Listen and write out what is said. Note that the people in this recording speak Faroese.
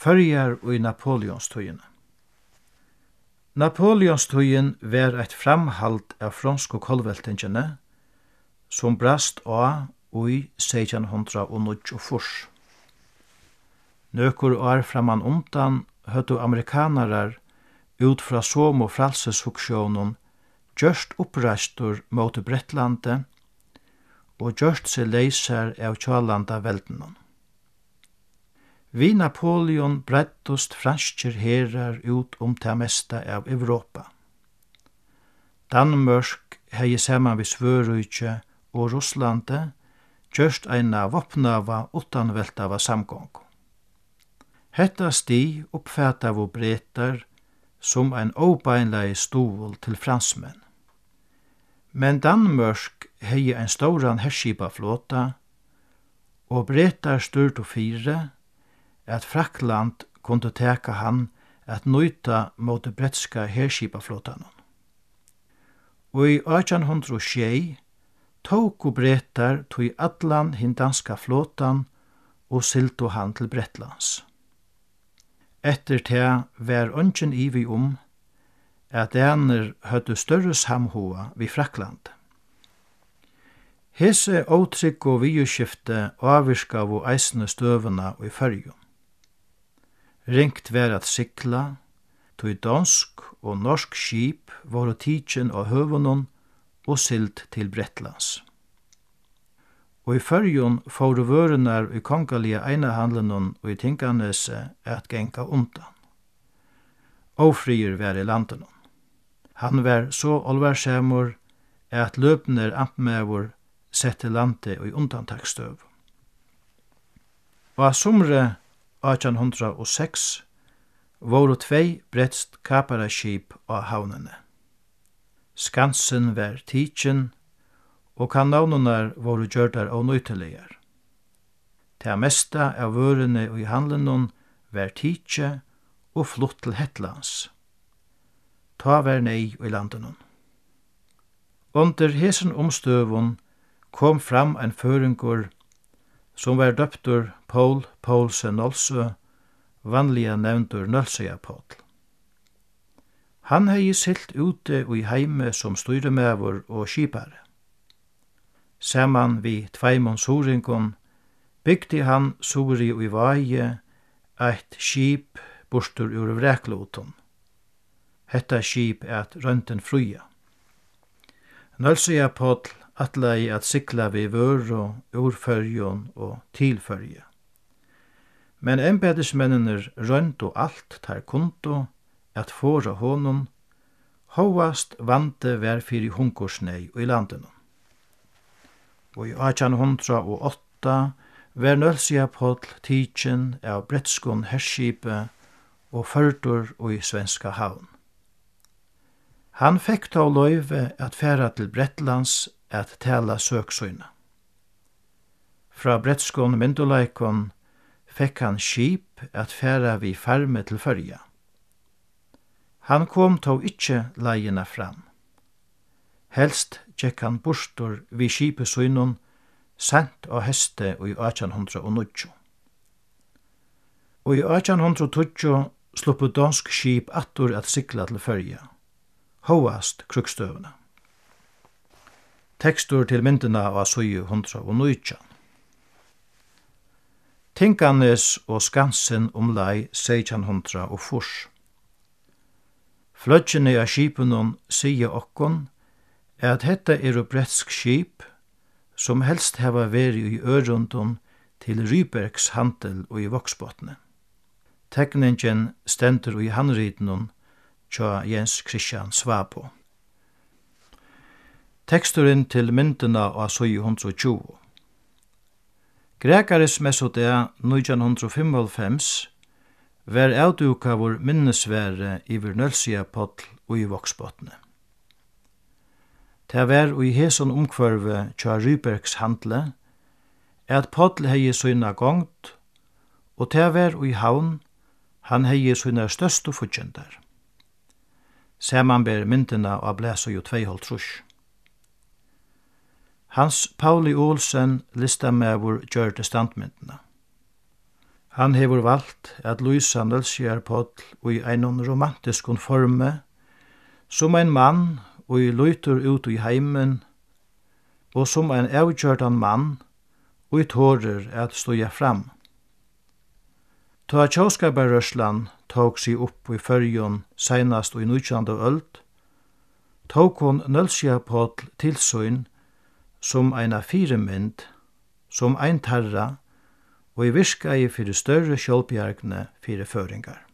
Førjar og i Napoleonstøyene. Napoleonstøyen var eit framhald av fransk og kolveltingene som brast á i 1694. Nøkur år framan undan høvdu amerikanarar ut fra somo fralseshuksjonen gjørst uppreistur mot Brettlande og gjørst seg leysar av tjálanda veldenon. Vi Napoleon breittust franskir herar ut ta mesta av Europa. Danmark hei saman við Svøríki og Russlande gjørst eina vopnava utanveltava samgong. Hetta sti uppfætavu bretar som ein óbeinlegi stúvul til fransmenn. Men Danmark hei ein stóran herskipaflota og bretar styrtu fyri at Frakland kunde teka hann at nøyta mot bretska herskipaflotanon. Og i 1806 tóku bretar tog allan hin danska flotan og siltu hann til Bretlands. Etter det var ongin ivi at danir høvdu større samhua vi Frakland. Hese ótrygg og viðurskifti avvirkavu eisne støvuna og i Føroyum. Ringt var at sikla, tog dansk og norsk skip voru tidsin av høvunon og silt til Bretlands. Og i Føroyum fóru vørunar i kongalige einahandlenon og i Tinganese at genga undan. Ófriir var i landenon. Han var så alvarsamur at løpner amtmævur sette lande og i undantaksstøv. Og av sumre 1806 voru 2 bretst kaparaskip av havnene. Skansen var tidsin, og kanónunar voru gjørdar ónýtiligar. Ta mesta av vørene og i handlenon var tidsi og flutt til Hetlands. Ta var nei i landenon. Under hesen omstøvun kom fram ein føringur som var døptur Paul Poulsen Nolsø, vanliga nevndur Nølsøya Paul. Han hei silt ute og i heime som styremævur og skipare. Saman vi 2 soringon bygdi han sori og i vaie eit skip bortur ur vrekloton. Hetta skip at rønten fruja. Nølsøya Paul atlai at sikla vi vøru ur Føroyum og til Føroya. Men embedismennener røntu alt tar kundu at fóra honum, hóast vante var fyrir hungursnei i landenon. Og i 1808 var Nølsøya Paul tidsin av bretskun herskipe og førdur og i svenska havn. Han fekk þá løyve at færa til Bretlands at tala søksøyna. Fra bretskun mynduleikon fekk han skip at færa vi farme til Føroya. Han kom þá ikkje leiina fram. Helst gjekk han bortur vi skipesøynon sent av heste og i 1809. Og i 1820 sluppu dansk skip attur at sikla til Føroya, hóast krukstøvuna. Tekstur til myndina av Søyu 119. Tinganes og Skansen lei 1604. Flødgjene av skipenon sier okkon at hetta bretsk skip som helst hava veri i ørundon til Rybergs handel og i Voksbotne. Tekningen stendur i handritenon tja Jens Christian Svabo. Teksturin til myndina av Søyu 120. Grekaris mesodea 1995 var avdukavur minnesvære iver Nølsøya Paul og i Voksbotne. Det var i heson omkvarve tja Rybergs handle at Paul hei søyna gongt, og det var i havn han hei søyna største futjendar. Saman ber myndina av Blæsøyu 2,5. Hans Pauli Olsen listamævur gjørte standmyndina. Han hevur valt at lysa Nólsoyar Páll í einum romantiskum formi, som ein mann og lítur út í heimin, og som ein avgjørdan mann og tårer at stója fram. Ta tjóskaparrørslan tók seg upp í Føroyum seinast í 19. øld, tók hon Nólsoyar Páll til sín som eina fyrimynd, som ein tarra, og virkaði fyri større sjálvbjargni fyri føroyingar.